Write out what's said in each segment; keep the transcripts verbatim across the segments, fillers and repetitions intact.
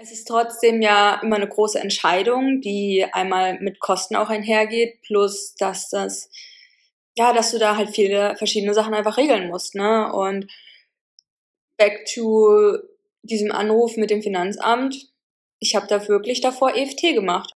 Es ist trotzdem ja immer eine große Entscheidung, die einmal mit Kosten auch einhergeht, plus dass das, ja, dass du da halt viele verschiedene Sachen einfach regeln musst, ne? Und back to diesem Anruf mit dem Finanzamt. Ich habe da wirklich davor E F T gemacht.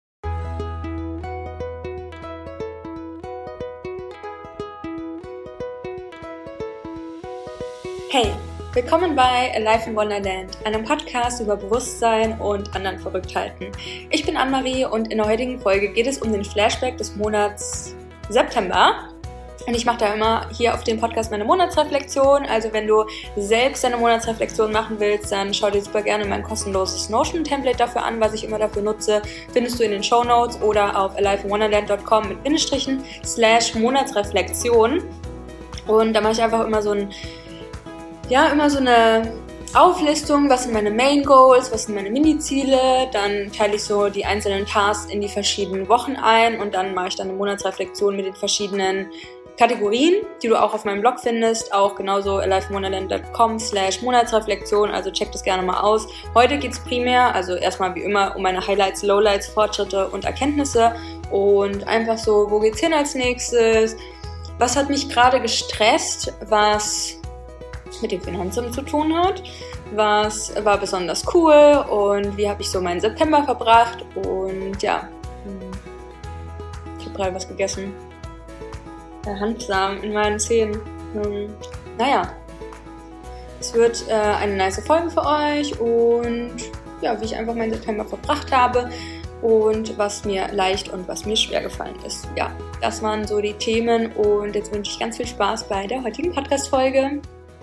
Hey, willkommen bei Life in Wonderland, einem Podcast über Bewusstsein und anderen Verrücktheiten. Ich bin Anne-Marie und in der heutigen Folge geht es um den Flashback des Monats September. Und ich mache da immer hier auf dem Podcast meine Monatsreflexion. Also wenn du selbst deine Monatsreflexion machen willst, dann schau dir super gerne mein kostenloses Notion-Template dafür an, was ich immer dafür nutze. Findest du in den Shownotes oder auf alive in wonderland dot com mit Bindestrichen slash Monatsreflexion. Und da mache ich einfach immer so ein Ja, immer so eine Auflistung, was sind meine Main Goals, was sind meine Mini-Ziele, dann teile ich so die einzelnen Tasks in die verschiedenen Wochen ein und dann mache ich dann eine Monatsreflexion mit den verschiedenen Kategorien, die du auch auf meinem Blog findest, auch genauso alive in wonderland dot com slash Monatsreflexion, also check das gerne mal aus. Heute geht es primär, also erstmal wie immer, um meine Highlights, Lowlights, Fortschritte und Erkenntnisse und einfach so, wo geht's hin als nächstes, was hat mich gerade gestresst, was mit dem Finanzamt zu tun hat, was war besonders cool und wie habe ich so meinen September verbracht und ja, ich habe gerade was gegessen. Der Handsamen in meinen Zähnen. Hm. Naja, es wird äh, eine nice Folge für euch und ja, wie ich einfach meinen September verbracht habe und was mir leicht und was mir schwer gefallen ist. Ja, das waren so die Themen und jetzt wünsche ich ganz viel Spaß bei der heutigen Podcast-Folge.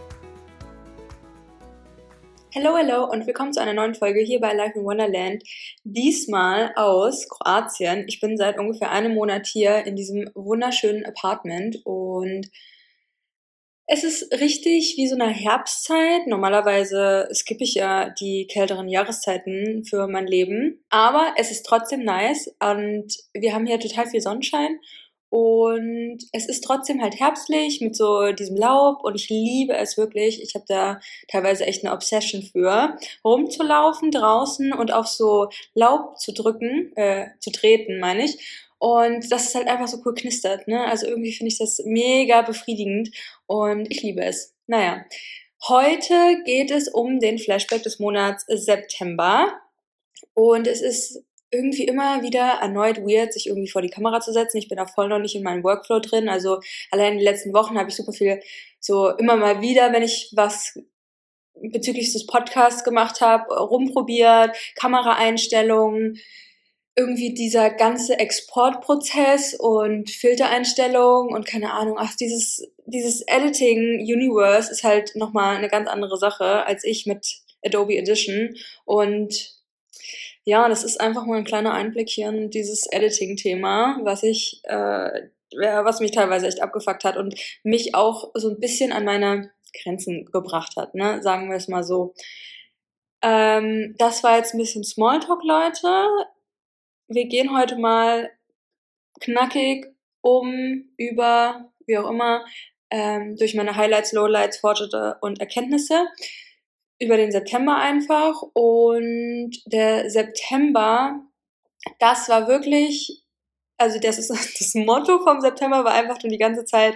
Hallo, hallo und willkommen zu einer neuen Folge hier bei Life in Wonderland. Diesmal aus Kroatien. Ich bin seit ungefähr einem Monat hier in diesem wunderschönen Apartment und es ist richtig wie so eine Herbstzeit. Normalerweise skippe ich ja die kälteren Jahreszeiten für mein Leben, aber es ist trotzdem nice und wir haben hier total viel Sonnenschein. Und es ist trotzdem halt herbstlich mit so diesem Laub und ich liebe es wirklich. Ich habe da teilweise echt eine Obsession für, rumzulaufen draußen und auf so Laub zu drücken, äh, zu treten, meine ich. Und das ist halt einfach so cool knistert, ne? Also irgendwie finde ich das mega befriedigend und ich liebe es. Naja, heute geht es um den Flashback des Monats September und es ist irgendwie immer wieder erneut weird, sich irgendwie vor die Kamera zu setzen. Ich bin da voll noch nicht in meinem Workflow drin. Also allein die letzten Wochen habe ich super viel so immer mal wieder, wenn ich was bezüglich des Podcasts gemacht habe, rumprobiert, Kameraeinstellungen, irgendwie dieser ganze Exportprozess und Filtereinstellungen und keine Ahnung, ach, dieses, dieses Editing-Universe ist halt nochmal eine ganz andere Sache als ich mit Adobe Edition und ja, das ist einfach mal ein kleiner Einblick hier in dieses Editing-Thema, was ich, äh, was mich teilweise echt abgefuckt hat und mich auch so ein bisschen an meine Grenzen gebracht hat, ne? Sagen wir es mal so. Ähm, das war jetzt ein bisschen Smalltalk, Leute. Wir gehen heute mal knackig um, über, wie auch immer, ähm, durch meine Highlights, Lowlights, Fortschritte und Erkenntnisse. Über den September einfach und der September, das war wirklich, also das ist das Motto vom September war einfach nur die ganze Zeit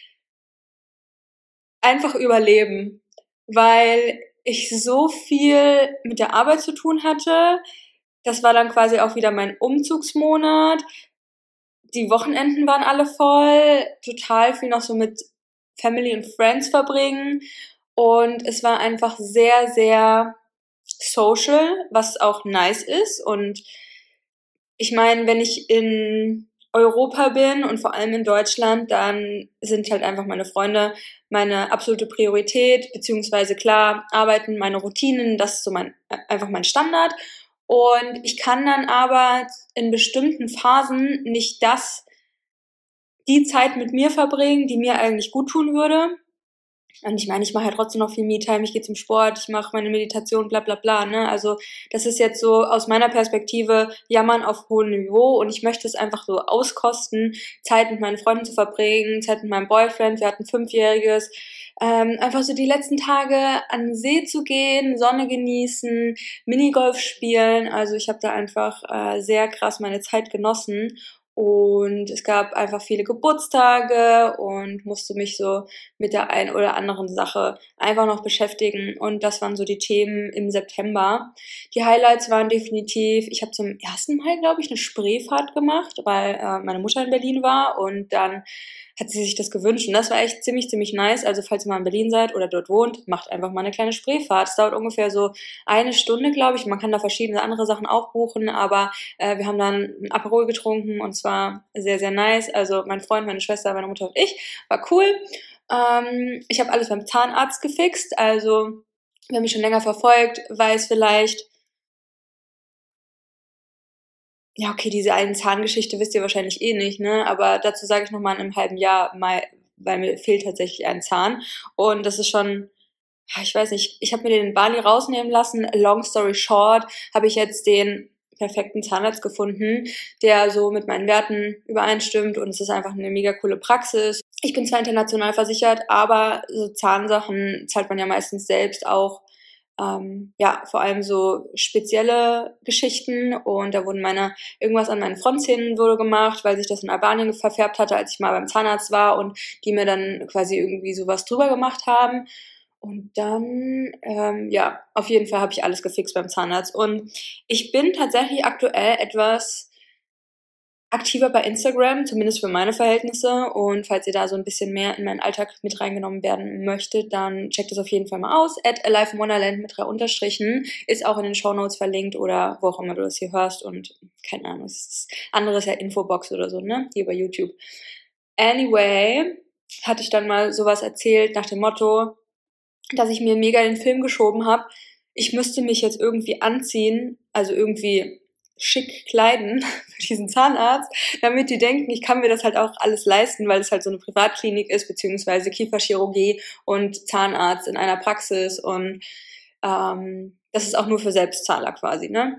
einfach überleben, weil ich so viel mit der Arbeit zu tun hatte. Das war dann quasi auch wieder mein Umzugsmonat. Die Wochenenden waren alle voll, total viel noch so mit Family und Friends verbringen. Und es war einfach sehr, sehr social, was auch nice ist. Und ich meine, wenn ich in Europa bin und vor allem in Deutschland, dann sind halt einfach meine Freunde meine absolute Priorität, beziehungsweise klar, arbeiten, meine Routinen, das ist so mein, einfach mein Standard. Und ich kann dann aber in bestimmten Phasen nicht das, die Zeit mit mir verbringen, die mir eigentlich gut tun würde. Und ich meine, ich mache ja trotzdem noch viel Me-Time, ich gehe zum Sport, ich mache meine Meditation, bla bla bla, ne? Also das ist jetzt so aus meiner Perspektive Jammern auf hohem Niveau und ich möchte es einfach so auskosten, Zeit mit meinen Freunden zu verbringen, Zeit mit meinem Boyfriend, wir hatten fünfjähriges, ähm, einfach so die letzten Tage an den See zu gehen, Sonne genießen, Minigolf spielen. Also ich habe da einfach äh, sehr krass meine Zeit genossen. Und es gab einfach viele Geburtstage und musste mich so mit der einen oder anderen Sache einfach noch beschäftigen. Und das waren so die Themen im September. Die Highlights waren definitiv, ich habe zum ersten Mal, glaube ich, eine Spreefahrt gemacht, weil äh, meine Mutter in Berlin war und dann hat sie sich das gewünscht. Und das war echt ziemlich, ziemlich nice. Also falls ihr mal in Berlin seid oder dort wohnt, macht einfach mal eine kleine Spreefahrt. Es dauert ungefähr so eine Stunde, glaube ich. Man kann da verschiedene andere Sachen auch buchen, aber äh, wir haben dann ein Aperol getrunken und zwar sehr, sehr nice. Also mein Freund, meine Schwester, meine Mutter und ich. War cool. Ähm, ich habe alles beim Zahnarzt gefixt. Also wer mich schon länger verfolgt, weiß vielleicht, ja, okay, diese einen Zahngeschichte wisst ihr wahrscheinlich eh nicht, ne? Aber dazu sage ich nochmal in einem halben Jahr mal, weil mir fehlt tatsächlich ein Zahn. Und das ist schon, ja, ich weiß nicht, ich habe mir den in Bali rausnehmen lassen. Long story short, habe ich jetzt den perfekten Zahnarzt gefunden, der so mit meinen Werten übereinstimmt und es ist einfach eine mega coole Praxis. Ich bin zwar international versichert, aber so Zahnsachen zahlt man ja meistens selbst auch. Ähm, ja, vor allem so spezielle Geschichten und da wurden meine, irgendwas an meinen Frontzähnen wurde gemacht, weil sich das in Albanien verfärbt hatte, als ich mal beim Zahnarzt war und die mir dann quasi irgendwie sowas drüber gemacht haben. Und dann, ähm, ja, auf jeden Fall habe ich alles gefixt beim Zahnarzt. Und ich bin tatsächlich aktuell etwas aktiver bei Instagram, zumindest für meine Verhältnisse. Und falls ihr da so ein bisschen mehr in meinen Alltag mit reingenommen werden möchtet, dann checkt es auf jeden Fall mal aus. At Alive in Wonderland mit drei Unterstrichen ist auch in den Shownotes verlinkt oder wo auch immer du das hier hörst. Und keine Ahnung, es ist anderes ja Infobox oder so, ne? Hier bei YouTube. Anyway, hatte ich dann mal sowas erzählt nach dem Motto, dass ich mir mega den Film geschoben habe. Ich müsste mich jetzt irgendwie anziehen, also irgendwie schick kleiden für diesen Zahnarzt, damit die denken, ich kann mir das halt auch alles leisten, weil es halt so eine Privatklinik ist, beziehungsweise Kieferchirurgie und Zahnarzt in einer Praxis und ähm, das ist auch nur für Selbstzahler quasi, ne?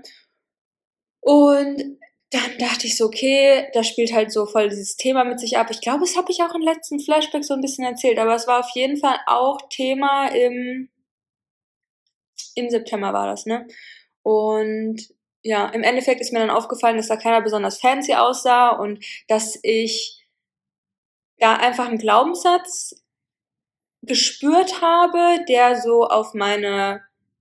Und dann dachte ich so, okay, da spielt halt so voll dieses Thema mit sich ab. Ich glaube, das habe ich auch im letzten Flashback so ein bisschen erzählt, aber es war auf jeden Fall auch Thema im, im September war das, ne? Und ja, im Endeffekt ist mir dann aufgefallen, dass da keiner besonders fancy aussah und dass ich da einfach einen Glaubenssatz gespürt habe, der so auf meine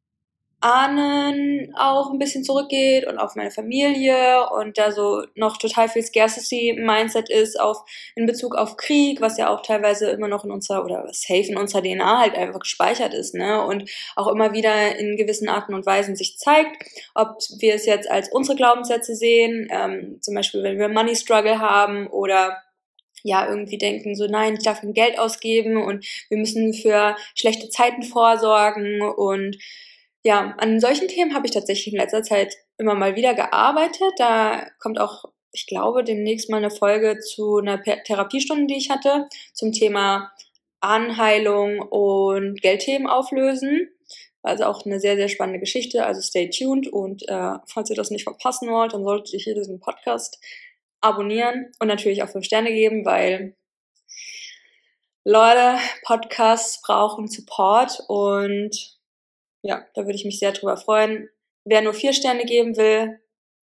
Ahnen auch ein bisschen zurückgeht und auf meine Familie und da so noch total viel Scarcity-Mindset ist auf in Bezug auf Krieg, was ja auch teilweise immer noch in unserer oder safe in unserer D N A halt einfach gespeichert ist, ne? Und auch immer wieder in gewissen Arten und Weisen sich zeigt, ob wir es jetzt als unsere Glaubenssätze sehen, ähm, zum Beispiel wenn wir Money Struggle haben oder ja, irgendwie denken so, nein, ich darf kein Geld ausgeben und wir müssen für schlechte Zeiten vorsorgen und ja, an solchen Themen habe ich tatsächlich in letzter Zeit immer mal wieder gearbeitet. Da kommt auch, ich glaube, demnächst mal eine Folge zu einer Therapiestunde, die ich hatte, zum Thema Ahnenheilung und Geldthemen auflösen. Also auch eine sehr, sehr spannende Geschichte. Also stay tuned und äh, falls ihr das nicht verpassen wollt, dann solltet ihr hier diesen Podcast abonnieren und natürlich auch fünf Sterne geben, weil Leute, Podcasts brauchen Support und ja, da würde ich mich sehr drüber freuen. Wer nur vier Sterne geben will,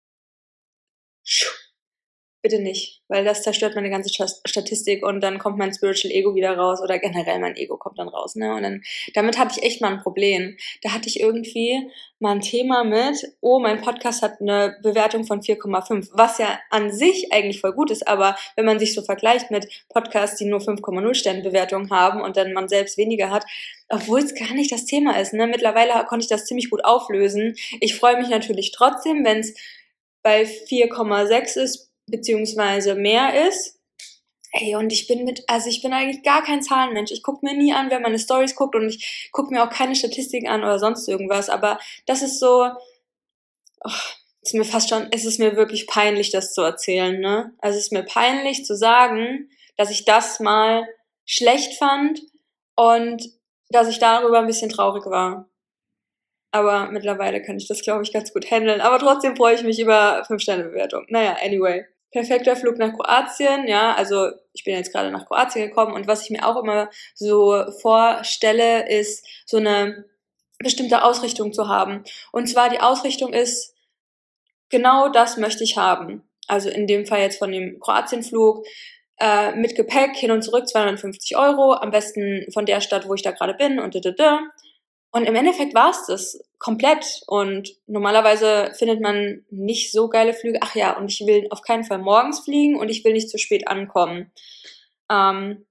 bitte nicht, weil das zerstört meine ganze Statistik und dann kommt mein Spiritual Ego wieder raus oder generell mein Ego kommt dann raus, ne? Und dann, damit hatte ich echt mal ein Problem. Da hatte ich irgendwie mal ein Thema mit, oh, mein Podcast hat eine Bewertung von vier Komma fünf, was ja an sich eigentlich voll gut ist, aber wenn man sich so vergleicht mit Podcasts, die nur fünf Komma null Sterne Bewertung haben und dann man selbst weniger hat, obwohl es gar nicht das Thema ist, ne? Mittlerweile konnte ich das ziemlich gut auflösen. Ich freue mich natürlich trotzdem, wenn es bei vier Komma sechs ist, beziehungsweise mehr ist. Ey, und ich bin mit, also ich bin eigentlich gar kein Zahlenmensch. Ich gucke mir nie an, wer meine Stories guckt und ich gucke mir auch keine Statistiken an oder sonst irgendwas. Aber das ist so, oh, ist mir fast schon, es ist mir wirklich peinlich, das zu erzählen, ne? Also es ist mir peinlich zu sagen, dass ich das mal schlecht fand und dass ich darüber ein bisschen traurig war. Aber mittlerweile kann ich das, glaube ich, ganz gut handeln. Aber trotzdem freue ich mich über fünf Sterne Bewertung. Naja, anyway. perfekter Flug nach Kroatien, ja, also ich bin jetzt gerade nach Kroatien gekommen und was ich mir auch immer so vorstelle, ist so eine bestimmte Ausrichtung zu haben. Und zwar die Ausrichtung ist, genau das möchte ich haben. Also in dem Fall jetzt von dem Kroatienflug, äh, mit Gepäck hin und zurück zweihundertfünfzig Euro, am besten von der Stadt, wo ich da gerade bin und da, da, da. Und im Endeffekt war es das komplett. Und normalerweise findet man nicht so geile Flüge. Ach ja, und ich will auf keinen Fall morgens fliegen und ich will nicht zu spät ankommen. Ähm,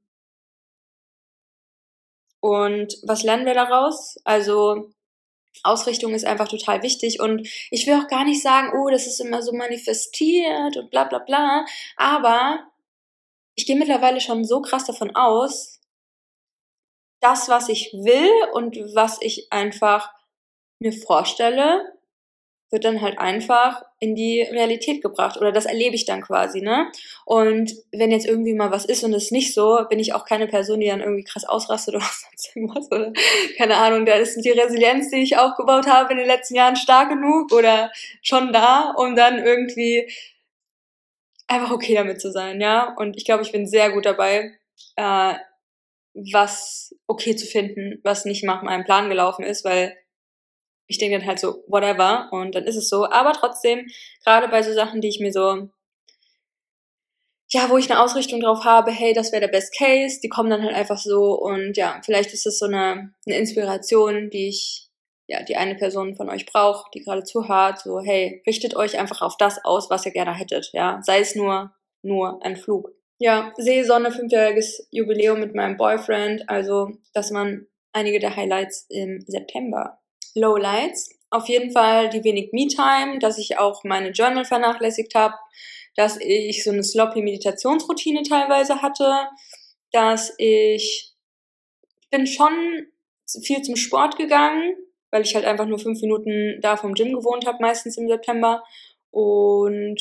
und was lernen wir daraus? Also Ausrichtung ist einfach total wichtig. Und ich will auch gar nicht sagen, oh, das ist immer so manifestiert und bla bla bla. Aber ich gehe mittlerweile schon so krass davon aus, das, was ich will und was ich einfach mir vorstelle, wird dann halt einfach in die Realität gebracht oder das erlebe ich dann quasi, ne? Und wenn jetzt irgendwie mal was ist und es nicht so, bin ich auch keine Person, die dann irgendwie krass ausrastet oder sonst irgendwas oder keine Ahnung, da ist die Resilienz, die ich aufgebaut habe in den letzten Jahren stark genug oder schon da, um dann irgendwie einfach okay damit zu sein, ja? Und ich glaube, ich bin sehr gut dabei, äh, was okay zu finden, was nicht nach meinem Plan gelaufen ist, weil ich denke dann halt so, whatever, und dann ist es so. Aber trotzdem, gerade bei so Sachen, die ich mir so, ja, wo ich eine Ausrichtung drauf habe, hey, das wäre der Best Case, die kommen dann halt einfach so und ja, vielleicht ist es so eine, eine Inspiration, die ich, ja, die eine Person von euch braucht, die gerade zuhört, so, hey, richtet euch einfach auf das aus, was ihr gerne hättet, ja, sei es nur, nur ein Flug. Ja, Seesonne, fünfjähriges Jubiläum mit meinem Boyfriend, also das waren einige der Highlights im September. Lowlights, auf jeden Fall die wenig Me-Time, dass ich auch meine Journal vernachlässigt habe, dass ich so eine sloppy Meditationsroutine teilweise hatte, dass ich bin schon viel zum Sport gegangen, weil ich halt einfach nur fünf Minuten da vom Gym gewohnt habe, meistens im September, und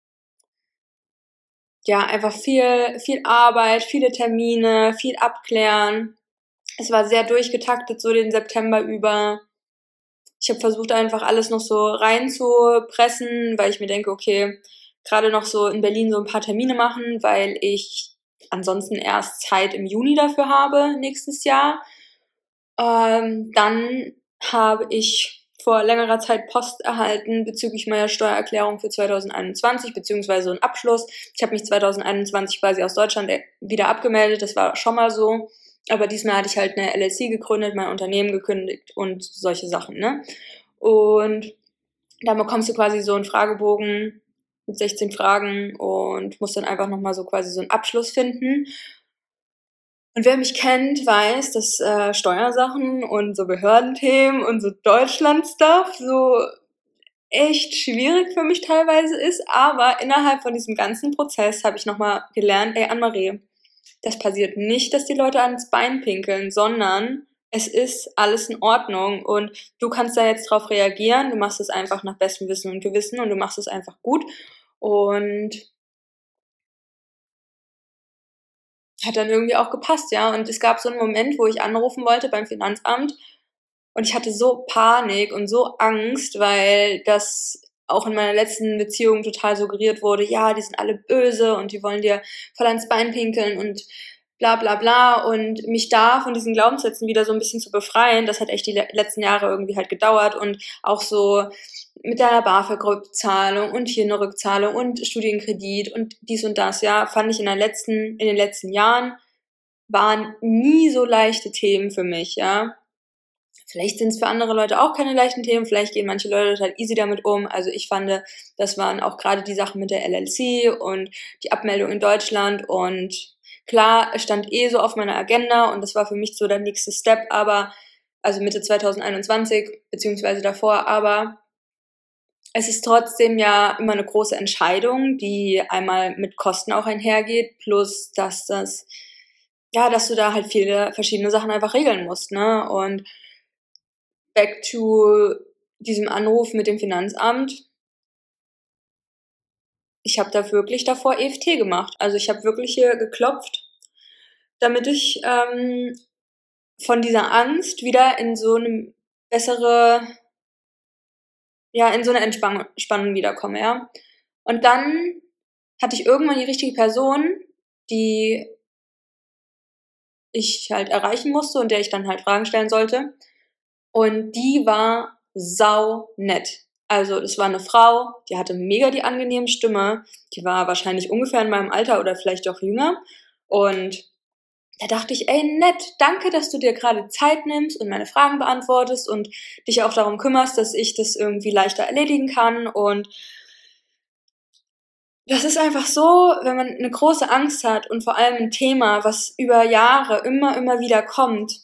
ja, einfach viel, viel Arbeit, viele Termine, viel abklären. Es war sehr durchgetaktet so den September über. Ich habe versucht, einfach alles noch so reinzupressen, weil ich mir denke, okay, gerade noch so in Berlin so ein paar Termine machen, weil ich ansonsten erst Zeit im Juni dafür habe, nächstes Jahr. Ähm, dann habe ich vor längerer Zeit Post erhalten bezüglich meiner Steuererklärung für zweitausendeinundzwanzig, beziehungsweise einen Abschluss. Ich habe mich zweitausendeinundzwanzig quasi aus Deutschland wieder abgemeldet, das war schon mal so. Aber diesmal hatte ich halt eine L L C gegründet, mein Unternehmen gekündigt und solche Sachen, ne? Und dann bekommst du quasi so einen Fragebogen mit sechzehn Fragen und musst dann einfach nochmal so quasi so einen Abschluss finden. Und wer mich kennt, weiß, dass äh, Steuersachen und so Behördenthemen und so Deutschland-Stuff so echt schwierig für mich teilweise ist. Aber innerhalb von diesem ganzen Prozess habe ich nochmal gelernt, ey, Anne-Marie, das passiert nicht, dass die Leute ans Bein pinkeln, sondern es ist alles in Ordnung und du kannst da jetzt drauf reagieren, du machst es einfach nach bestem Wissen und Gewissen und du machst es einfach gut und hat dann irgendwie auch gepasst, ja. Und es gab so einen Moment, wo ich anrufen wollte beim Finanzamt und ich hatte so Panik und so Angst, weil das auch in meiner letzten Beziehung total suggeriert wurde, ja, die sind alle böse und die wollen dir voll ans Bein pinkeln und bla bla bla, und mich da von diesen Glaubenssätzen wieder so ein bisschen zu befreien, das hat echt die letzten Jahre irgendwie halt gedauert, und auch so mit der BAföG-Rückzahlung und hier eine Rückzahlung und Studienkredit und dies und das, ja, fand ich in der letzten, in den letzten Jahren waren nie so leichte Themen für mich, ja. Vielleicht sind es für andere Leute auch keine leichten Themen, vielleicht gehen manche Leute halt easy damit um. Also ich fand, das waren auch gerade die Sachen mit der L L C und die Abmeldung in Deutschland, und klar, es stand eh so auf meiner Agenda und das war für mich so der nächste Step, aber, also Mitte zweitausendeinundzwanzig, beziehungsweise davor, aber es ist trotzdem ja immer eine große Entscheidung, die einmal mit Kosten auch einhergeht, plus dass das, ja, dass du da halt viele verschiedene Sachen einfach regeln musst, ne? Und back to diesem Anruf mit dem Finanzamt. Ich habe da wirklich davor E F T gemacht. Also ich habe wirklich hier geklopft, damit ich ähm, von dieser Angst wieder in so eine bessere, ja, in so eine Entspannung Entspannung wiederkomme, ja. Und dann hatte ich irgendwann die richtige Person, die ich halt erreichen musste und der ich dann halt Fragen stellen sollte. Und die war sau nett. Also das war eine Frau, die hatte mega die angenehme Stimme. Die war wahrscheinlich ungefähr in meinem Alter oder vielleicht auch jünger. Und da dachte ich, ey, nett, danke, dass du dir gerade Zeit nimmst und meine Fragen beantwortest und dich auch darum kümmerst, dass ich das irgendwie leichter erledigen kann. Und das ist einfach so, wenn man eine große Angst hat und vor allem ein Thema, was über Jahre immer, immer wieder kommt,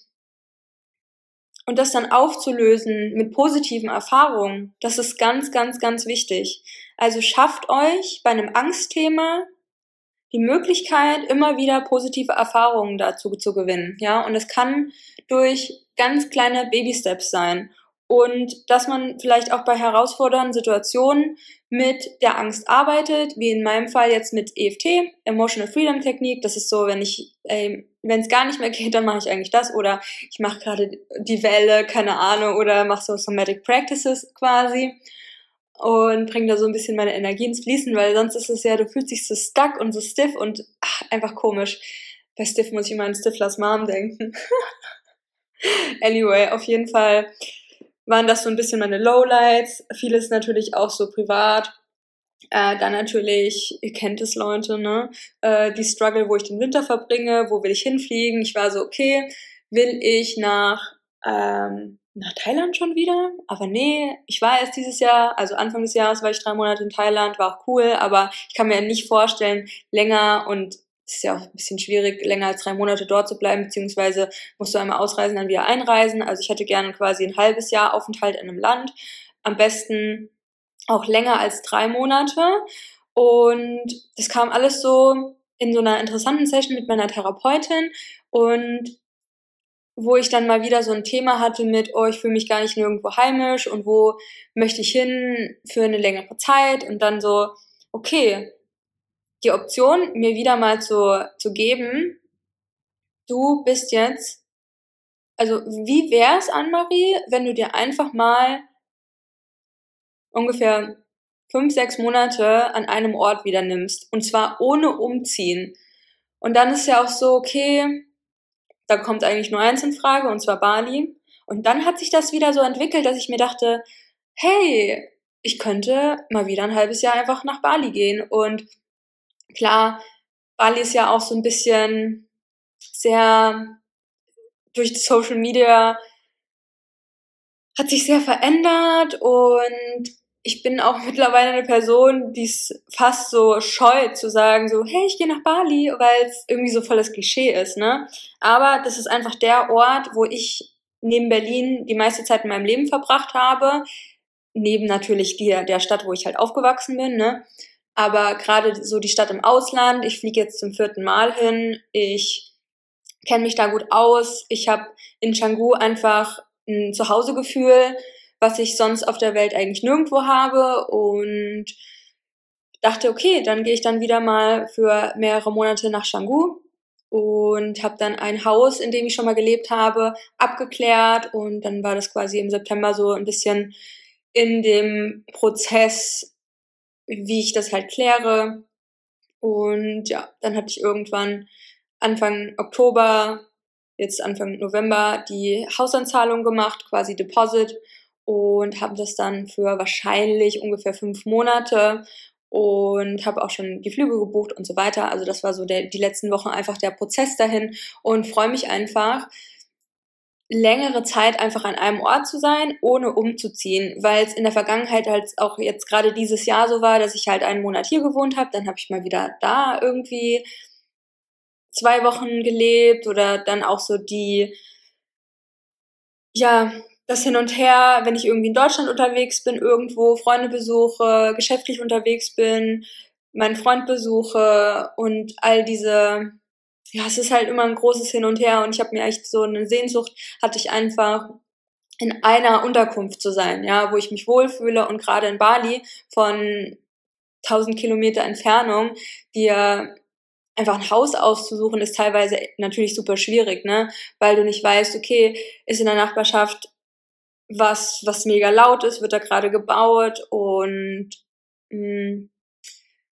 und das dann aufzulösen mit positiven Erfahrungen, das ist ganz, ganz, ganz wichtig. Also schafft euch bei einem Angstthema die Möglichkeit, immer wieder positive Erfahrungen dazu zu gewinnen, ja, und es kann durch ganz kleine Baby-Steps sein und dass man vielleicht auch bei herausfordernden Situationen mit der Angst arbeitet, wie in meinem Fall jetzt mit E F T, Emotional Freedom Technique. Das ist so, wenn ich, äh, wenn es gar nicht mehr geht, dann mache ich eigentlich das oder ich mache gerade die Welle, keine Ahnung, oder mache so Somatic Practices quasi und bringe da so ein bisschen meine Energie ins Fließen, weil sonst ist es ja, du fühlst dich so stuck und so stiff und ach, einfach komisch. Bei stiff muss ich immer an Stiflers Mom denken. Anyway, auf jeden Fall waren das so ein bisschen meine Lowlights. Vieles natürlich auch so privat. Äh, dann natürlich, ihr kennt es, Leute, ne? Äh, die Struggle, wo ich den Winter verbringe, wo will ich hinfliegen? Ich war so, okay, will ich nach ähm, nach Thailand schon wieder? Aber nee, ich war erst dieses Jahr, also Anfang des Jahres war ich drei Monate in Thailand, war auch cool, aber ich kann mir nicht vorstellen, länger, und es ist ja auch ein bisschen schwierig, länger als drei Monate dort zu bleiben, beziehungsweise musst du einmal ausreisen, dann wieder einreisen. Also ich hätte gerne quasi ein halbes Jahr Aufenthalt in einem Land. Am besten auch länger als drei Monate. Und das kam alles so in so einer interessanten Session mit meiner Therapeutin und wo ich dann mal wieder so ein Thema hatte mit, oh, ich fühle mich gar nicht nirgendwo heimisch und wo möchte ich hin für eine längere Zeit, und dann so, okay, die Option mir wieder mal zu, zu geben, du bist jetzt, also wie wär's, Anne-Marie, wenn du dir einfach mal ungefähr fünf, sechs Monate an einem Ort wieder nimmst. Und zwar ohne umziehen. Und dann ist ja auch so, okay, da kommt eigentlich nur eins in Frage, und zwar Bali. Und dann hat sich das wieder so entwickelt, dass ich mir dachte, hey, ich könnte mal wieder ein halbes Jahr einfach nach Bali gehen. Und klar, Bali ist ja auch so ein bisschen sehr durch die Social Media hat sich sehr verändert, und ich bin auch mittlerweile eine Person, die es fast so scheut zu sagen, so, hey, ich gehe nach Bali, weil es irgendwie so voll das Klischee ist, ne? Aber das ist einfach der Ort, wo ich neben Berlin die meiste Zeit in meinem Leben verbracht habe, neben natürlich der, der Stadt, wo ich halt aufgewachsen bin, ne? Aber gerade so die Stadt im Ausland, ich fliege jetzt zum vierten Mal hin, ich kenne mich da gut aus, ich habe in Canggu einfach ein Zuhausegefühl, was ich sonst auf der Welt eigentlich nirgendwo habe, und dachte, okay, dann gehe ich dann wieder mal für mehrere Monate nach Canggu und habe dann ein Haus, in dem ich schon mal gelebt habe, abgeklärt, und dann war das quasi im September so ein bisschen in dem Prozess, wie ich das halt kläre. Und ja, dann hatte ich irgendwann Anfang Oktober, jetzt Anfang November, die Hausanzahlung gemacht, quasi Deposit, und habe das dann für wahrscheinlich ungefähr fünf Monate und habe auch schon die Flüge gebucht und so weiter. Also das war so der, die letzten Wochen einfach der Prozess dahin, und freue mich einfach, längere Zeit einfach an einem Ort zu sein, ohne umzuziehen, weil es in der Vergangenheit halt auch jetzt gerade dieses Jahr so war, dass ich halt einen Monat hier gewohnt habe, dann habe ich mal wieder da irgendwie zwei Wochen gelebt, oder dann auch so die, ja, das Hin und Her, wenn ich irgendwie in Deutschland unterwegs bin, irgendwo Freunde besuche, geschäftlich unterwegs bin, meinen Freund besuche und all diese, ja, es ist halt immer ein großes Hin und Her, und ich habe mir echt so eine Sehnsucht, hatte ich einfach in einer Unterkunft zu sein, ja, wo ich mich wohlfühle, und gerade in Bali von tausend Kilometer Entfernung, dir einfach ein Haus auszusuchen, ist teilweise natürlich super schwierig, ne, weil du nicht weißt, okay, ist in der Nachbarschaft was, was mega laut ist, wird da gerade gebaut, und mh,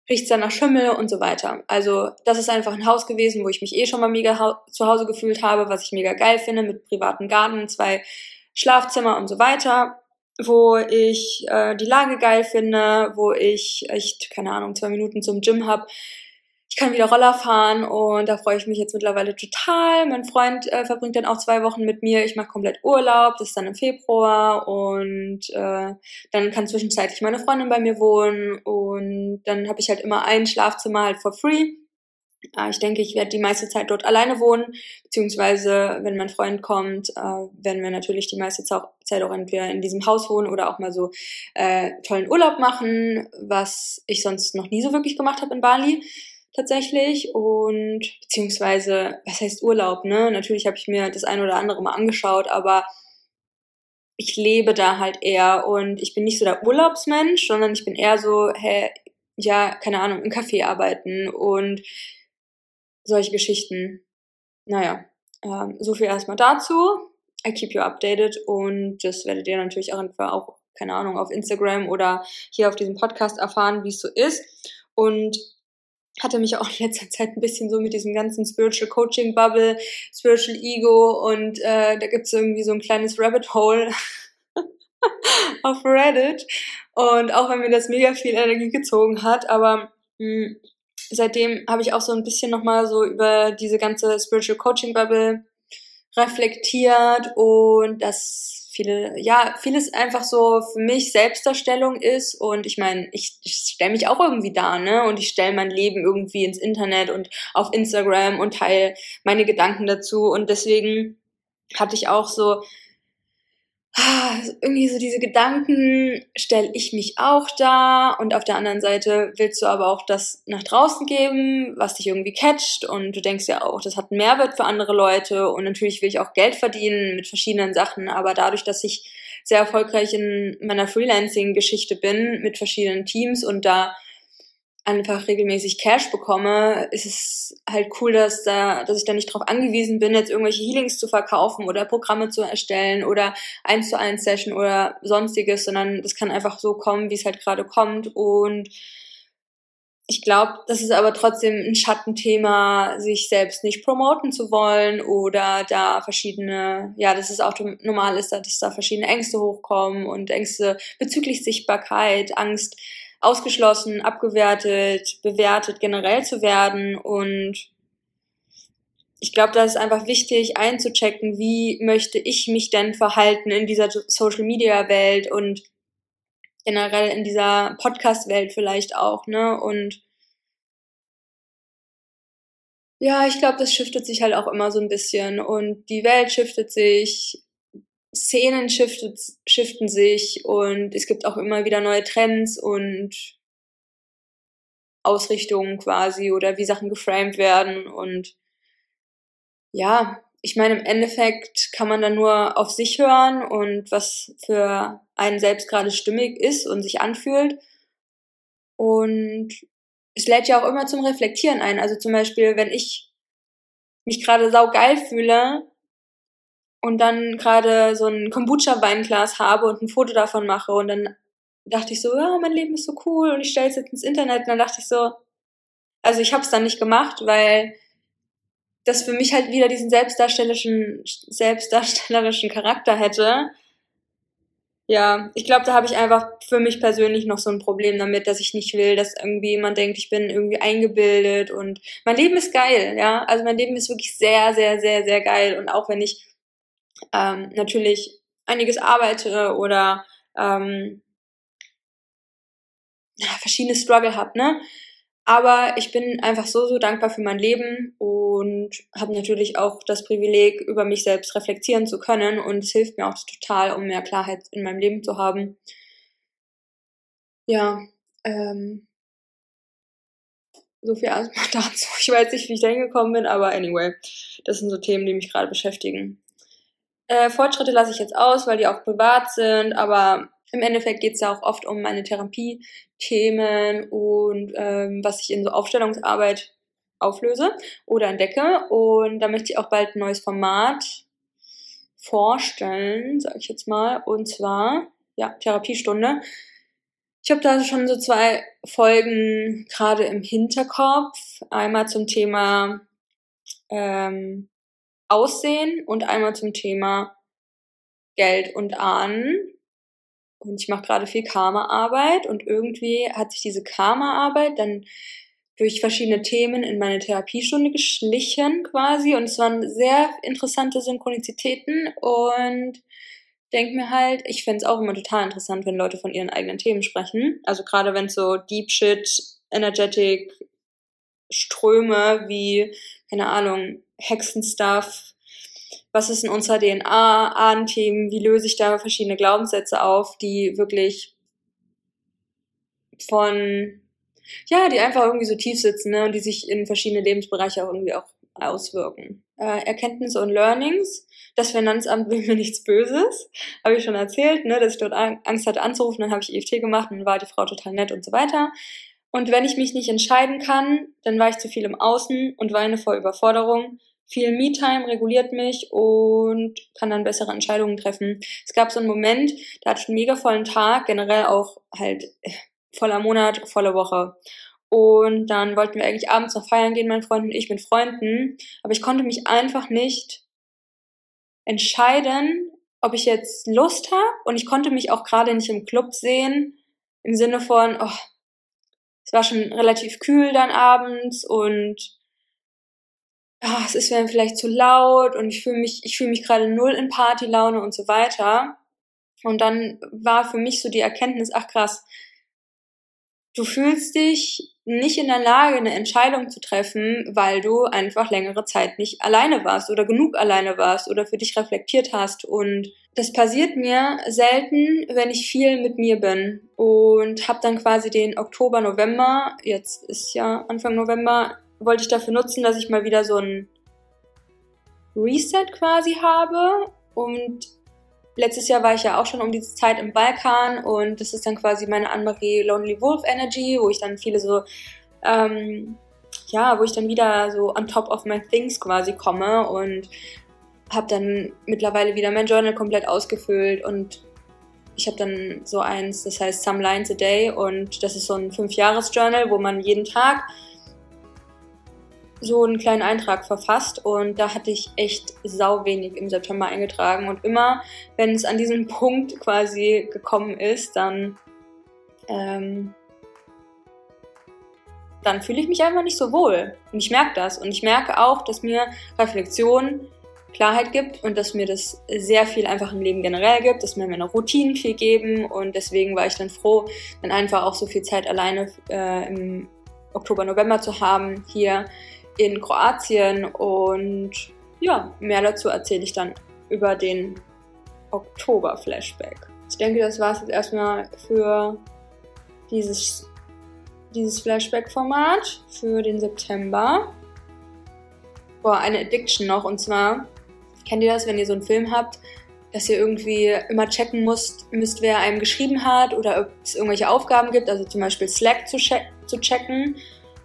riecht's dann nach Schimmel und so weiter. Also das ist einfach ein Haus gewesen, wo ich mich eh schon mal mega hau- zu Hause gefühlt habe, was ich mega geil finde, mit privatem Garten, zwei Schlafzimmer und so weiter, wo ich äh, die Lage geil finde, wo ich echt, keine Ahnung, zwei Minuten zum Gym habe. Ich kann wieder Roller fahren und da freue ich mich jetzt mittlerweile total. Mein Freund äh, verbringt dann auch zwei Wochen mit mir. Ich mache komplett Urlaub, das ist dann im Februar und äh, dann kann zwischenzeitlich meine Freundin bei mir wohnen und dann habe ich halt immer ein Schlafzimmer halt for free. Äh, ich denke, ich werde die meiste Zeit dort alleine wohnen, beziehungsweise wenn mein Freund kommt, äh, werden wir natürlich die meiste Zeit auch entweder in diesem Haus wohnen oder auch mal so äh, tollen Urlaub machen, was ich sonst noch nie so wirklich gemacht habe in Bali tatsächlich. Und beziehungsweise, was heißt Urlaub, ne? Natürlich habe ich mir das eine oder andere mal angeschaut, aber ich lebe da halt eher und ich bin nicht so der Urlaubsmensch, sondern ich bin eher so, hä, ja, keine Ahnung, im Café arbeiten und solche Geschichten. Naja, ähm, so viel erstmal dazu. I keep you updated und das werdet ihr natürlich auch, einfach auch, keine Ahnung, auf Instagram oder hier auf diesem Podcast erfahren, wie es so ist. Und hatte mich auch in letzter Zeit ein bisschen so mit diesem ganzen Spiritual Coaching Bubble, Spiritual Ego und äh, da gibt's irgendwie so ein kleines Rabbit Hole auf Reddit und auch wenn mir das mega viel Energie gezogen hat, aber mh, seitdem habe ich auch so ein bisschen nochmal so über diese ganze Spiritual Coaching Bubble reflektiert und dass viele, ja, vieles einfach so für mich Selbstdarstellung ist und ich meine, ich, ich stelle mich auch irgendwie dar, ne, und ich stelle mein Leben irgendwie ins Internet und auf Instagram und teile meine Gedanken dazu und deswegen hatte ich auch so ah, irgendwie so diese Gedanken, stelle ich mich auch dar und auf der anderen Seite willst du aber auch das nach draußen geben, was dich irgendwie catcht und du denkst ja auch, das hat einen Mehrwert für andere Leute und natürlich will ich auch Geld verdienen mit verschiedenen Sachen, aber dadurch, dass ich sehr erfolgreich in meiner Freelancing-Geschichte bin mit verschiedenen Teams und da einfach regelmäßig Cash bekomme, ist es halt cool, dass da, dass ich da nicht drauf angewiesen bin, jetzt irgendwelche Healings zu verkaufen oder Programme zu erstellen oder eins zu eins Session oder sonstiges, sondern das kann einfach so kommen, wie es halt gerade kommt und ich glaube, das ist aber trotzdem ein Schattenthema, sich selbst nicht promoten zu wollen oder da verschiedene, ja, dass es auch normal ist, dass da verschiedene Ängste hochkommen und Ängste bezüglich Sichtbarkeit, Angst, ausgeschlossen, abgewertet, bewertet generell zu werden und ich glaube, da ist einfach wichtig einzuchecken, wie möchte ich mich denn verhalten in dieser Social-Media-Welt und generell in dieser Podcast-Welt vielleicht auch, ne? Und ja, ich glaube, das shiftet sich halt auch immer so ein bisschen und die Welt shiftet sich, Szenen shiftet, shiften sich und es gibt auch immer wieder neue Trends und Ausrichtungen quasi oder wie Sachen geframed werden und ja, ich meine, im Endeffekt kann man dann nur auf sich hören und was für einen selbst gerade stimmig ist und sich anfühlt. Und es lädt ja auch immer zum Reflektieren ein. Also zum Beispiel, wenn ich mich gerade saugeil fühle und dann gerade so ein Kombucha-Weinglas habe und ein Foto davon mache und dann dachte ich so, ja, mein Leben ist so cool und ich stelle es jetzt ins Internet und dann dachte ich so, also ich habe es dann nicht gemacht, weil das für mich halt wieder diesen selbstdarstellerischen, selbstdarstellerischen Charakter hätte. Ja, ich glaube, da habe ich einfach für mich persönlich noch so ein Problem damit, dass ich nicht will, dass irgendwie jemand denkt, ich bin irgendwie eingebildet und mein Leben ist geil, ja. Also mein Leben ist wirklich sehr, sehr, sehr, sehr geil und auch wenn ich ähm, natürlich einiges arbeite oder ähm, ja, verschiedene Struggle habe, ne? Aber ich bin einfach so, so dankbar für mein Leben und habe natürlich auch das Privileg, über mich selbst reflektieren zu können. Und es hilft mir auch total, um mehr Klarheit in meinem Leben zu haben. Ja, ähm, so viel erstmal dazu. Ich weiß nicht, wie ich da hingekommen bin, aber anyway, das sind so Themen, die mich gerade beschäftigen. Äh, Fortschritte lasse ich jetzt aus, weil die auch privat sind, aber im Endeffekt geht es ja auch oft um meine Therapie-Themen und ähm, was ich in so Aufstellungsarbeit auflöse oder entdecke. Und da möchte ich auch bald ein neues Format vorstellen, sage ich jetzt mal. Und zwar, ja, Therapiestunde. Ich habe da schon so zwei Folgen gerade im Hinterkopf. Einmal zum Thema ähm, Aussehen und einmal zum Thema Geld und Ahnen. Und ich mache gerade viel Karma-Arbeit und irgendwie hat sich diese Karma-Arbeit dann durch verschiedene Themen in meine Therapiestunde geschlichen quasi. Und es waren sehr interessante Synchronizitäten und denke mir halt, ich fände es auch immer total interessant, wenn Leute von ihren eigenen Themen sprechen. Also gerade wenn es so Deep Shit, Energetic Ströme wie, keine Ahnung, Hexenstuff, was ist in unserer D N A, Ahnenthemen, wie löse ich da verschiedene Glaubenssätze auf, die wirklich von, ja, die einfach irgendwie so tief sitzen, ne, und die sich in verschiedene Lebensbereiche auch irgendwie auch auswirken. Äh, Erkenntnisse und Learnings. Das Finanzamt will mir nichts Böses, habe ich schon erzählt, ne, dass ich dort Angst hatte anzurufen, dann habe ich E F T gemacht und dann war die Frau total nett und so weiter. Und wenn ich mich nicht entscheiden kann, dann war ich zu viel im Außen und weine vor Überforderung. Viel Me-Time reguliert mich und kann dann bessere Entscheidungen treffen. Es gab so einen Moment, da hatte ich einen mega vollen Tag, generell auch halt voller Monat, volle Woche. Und dann wollten wir eigentlich abends noch feiern gehen, mein Freund und ich mit Freunden. Aber ich konnte mich einfach nicht entscheiden, ob ich jetzt Lust habe. Und ich konnte mich auch gerade nicht im Club sehen, im Sinne von, oh, es war schon relativ kühl dann abends und oh, es ist mir vielleicht zu laut und ich fühle mich, ich fühle mich gerade null in Partylaune und so weiter. Und dann war für mich so die Erkenntnis, ach krass, du fühlst dich nicht in der Lage, eine Entscheidung zu treffen, weil du einfach längere Zeit nicht alleine warst oder genug alleine warst oder für dich reflektiert hast. Und das passiert mir selten, wenn ich viel mit mir bin. Und habe dann quasi den Oktober, November, jetzt ist ja Anfang November, wollte ich dafür nutzen, dass ich mal wieder so ein Reset quasi habe. Und letztes Jahr war ich ja auch schon um diese Zeit im Balkan und das ist dann quasi meine Anne-Marie Lonely Wolf Energy, wo ich dann viele so, ähm, ja, wo ich dann wieder so on top of my things quasi komme und habe dann mittlerweile wieder mein Journal komplett ausgefüllt und ich habe dann so eins, das heißt Some Lines a Day und das ist so ein fünf-Jahres-Journal, wo man jeden Tag so einen kleinen Eintrag verfasst und da hatte ich echt sau wenig im September eingetragen und immer, wenn es an diesen Punkt quasi gekommen ist, dann ähm, dann fühle ich mich einfach nicht so wohl und ich merke das und ich merke auch, dass mir Reflexion Klarheit gibt und dass mir das sehr viel einfach im Leben generell gibt, dass mir meine Routinen viel geben und deswegen war ich dann froh, dann einfach auch so viel Zeit alleine äh, im Oktober, November zu haben hier in Kroatien und ja, mehr dazu erzähle ich dann über den Oktober-Flashback. Ich denke, das war es jetzt erstmal für dieses, dieses Flashback-Format für den September. Boah, eine Addiction noch und zwar, kennt ihr das, wenn ihr so einen Film habt, dass ihr irgendwie immer checken müsst, müsst, wer einem geschrieben hat oder ob es irgendwelche Aufgaben gibt, also zum Beispiel Slack zu, che- zu checken.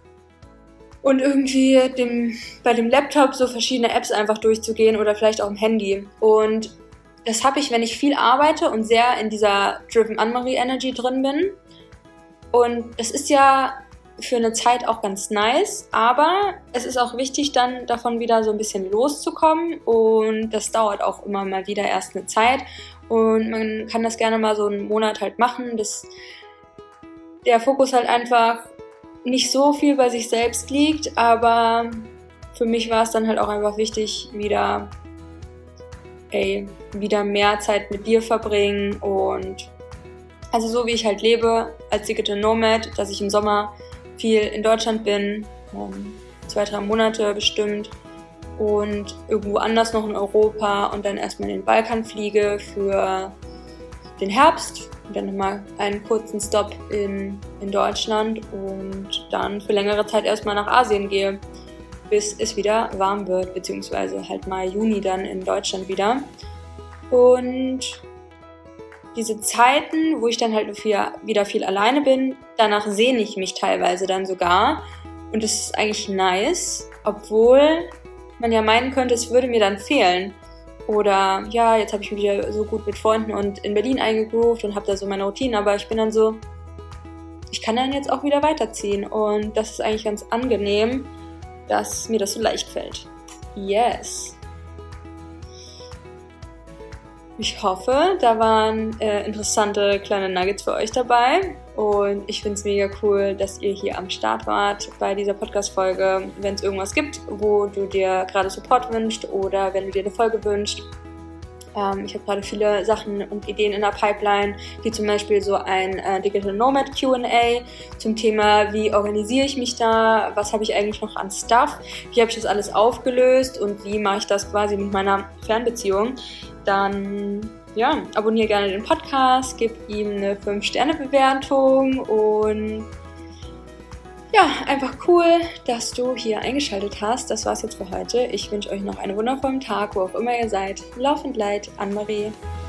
Und irgendwie dem, bei dem Laptop so verschiedene Apps einfach durchzugehen oder vielleicht auch im Handy. Und das habe ich, wenn ich viel arbeite und sehr in dieser Driven Anne-Marie Energy drin bin. Und das ist ja für eine Zeit auch ganz nice, aber es ist auch wichtig, dann davon wieder so ein bisschen loszukommen. Und das dauert auch immer mal wieder erst eine Zeit. Und man kann das gerne mal so einen Monat halt machen, dass der Fokus halt einfach nicht so viel bei sich selbst liegt, aber für mich war es dann halt auch einfach wichtig, wieder, ey, wieder mehr Zeit mit dir verbringen und also so wie ich halt lebe als Digital Nomad, dass ich im Sommer viel in Deutschland bin, ähm, zwei, drei Monate bestimmt und irgendwo anders noch in Europa und dann erstmal in den Balkan fliege für den Herbst. Und dann nochmal einen kurzen Stop in, in Deutschland und dann für längere Zeit erstmal nach Asien gehe, bis es wieder warm wird, beziehungsweise halt Mai, Juni dann in Deutschland wieder. Und diese Zeiten, wo ich dann halt viel, wieder viel alleine bin, danach sehne ich mich teilweise dann sogar. Und das ist eigentlich nice, obwohl man ja meinen könnte, es würde mir dann fehlen. Oder ja, jetzt habe ich mich wieder so gut mit Freunden und in Berlin eingegroovt und habe da so meine Routinen, aber ich bin dann so, ich kann dann jetzt auch wieder weiterziehen und das ist eigentlich ganz angenehm, dass mir das so leicht fällt. Yes! Ich hoffe, da waren äh, interessante kleine Nuggets für euch dabei und ich finde es mega cool, dass ihr hier am Start wart bei dieser Podcast-Folge. Wenn es irgendwas gibt, wo du dir gerade Support wünschst oder wenn du dir eine Folge wünschst, ähm, ich habe gerade viele Sachen und Ideen in der Pipeline, wie zum Beispiel so ein äh, Digital Nomad Q and A zum Thema, wie organisiere ich mich da, was habe ich eigentlich noch an Stuff, wie habe ich das alles aufgelöst und wie mache ich das quasi mit meiner Fernbeziehung. Dann ja, abonniere gerne den Podcast, gib ihm eine fünf Sterne Bewertung und ja, einfach cool, dass du hier eingeschaltet hast. Das war's jetzt für heute. Ich wünsche euch noch einen wundervollen Tag, wo auch immer ihr seid. Love and Light, Anne-Marie.